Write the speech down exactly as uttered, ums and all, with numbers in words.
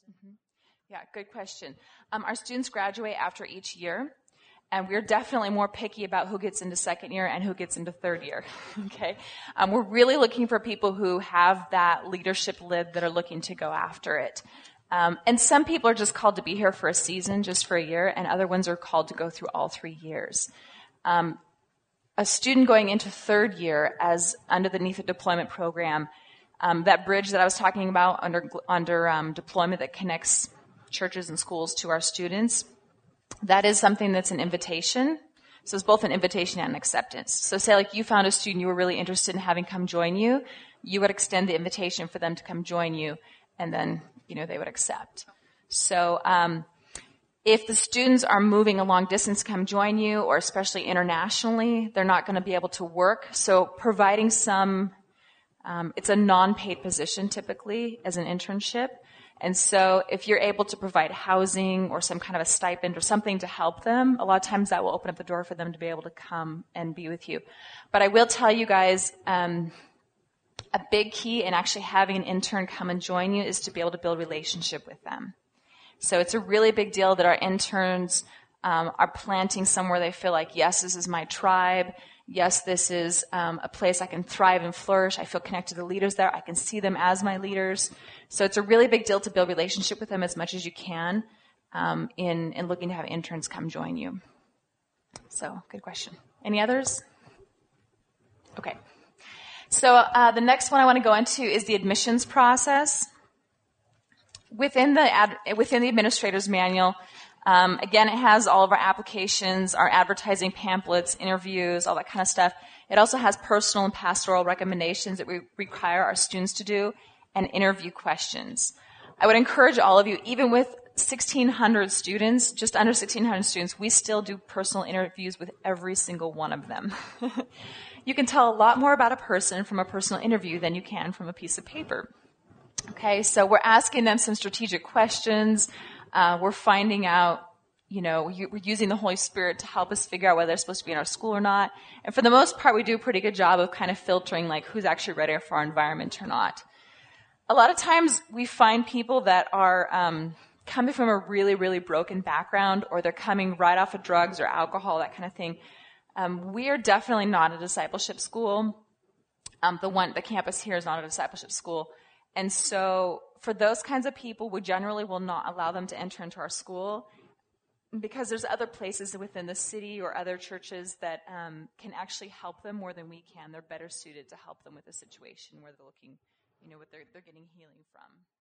Mm-hmm. Yeah, good question. Um, our students graduate after each year, and we're definitely more picky about who gets into second year and who gets into third year. Okay, um, we're really looking for people who have that leadership lid that are looking to go after it. Um, and some people are just called to be here for a season, just for a year, and other ones are called to go through all three years. Um, a student going into third year as underneath the deployment program, um, that bridge that I was talking about under under um, deployment that connects churches and schools to our students, that is something that's an invitation. So it's both an invitation and an acceptance. So say like you found a student you were really interested in having come join you, you would extend the invitation for them to come join you, and then, you know, they would accept. So um, if the students are moving a long distance to come join you, or especially internationally, they're not going to be able to work. So providing some, um, it's a non-paid position typically as an internship. And so if you're able to provide housing or some kind of a stipend or something to help them, a lot of times that will open up the door for them to be able to come and be with you. But I will tell you guys, um, a big key in actually having an intern come and join you is to be able to build relationship with them. So it's a really big deal that our interns um, are planting somewhere they feel like, yes, this is my tribe. Yes, this is um, a place I can thrive and flourish. I feel connected to the leaders there. I can see them as my leaders. So it's a really big deal to build relationship with them as much as you can um, in, in looking to have interns come join you. So, good question. Any others? Okay. So uh, the next one I want to go into is the admissions process. Within the ad, within the administrator's manual, um, again, it has all of our applications, our advertising pamphlets, interviews, all that kind of stuff. It also has personal and pastoral recommendations that we require our students to do, and interview questions. I would encourage all of you, even with sixteen hundred students, just under sixteen hundred students, we still do personal interviews with every single one of them. You can tell a lot more about a person from a personal interview than you can from a piece of paper. Okay, so we're asking them some strategic questions. Uh, we're finding out, you know, we're using the Holy Spirit to help us figure out whether they're supposed to be in our school or not. And for the most part, we do a pretty good job of kind of filtering, like, who's actually ready for our environment or not. A lot of times we find people that are um, coming from a really, really broken background, or they're coming right off of drugs or alcohol, that kind of thing. Um, we are definitely not a discipleship school. Um, the one, the campus here is not a discipleship school. And so for those kinds of people, we generally will not allow them to enter into our school, because there's other places within the city or other churches that um, can actually help them more than we can. They're better suited to help them with a situation where they're looking, you know, what they're, they're getting healing from.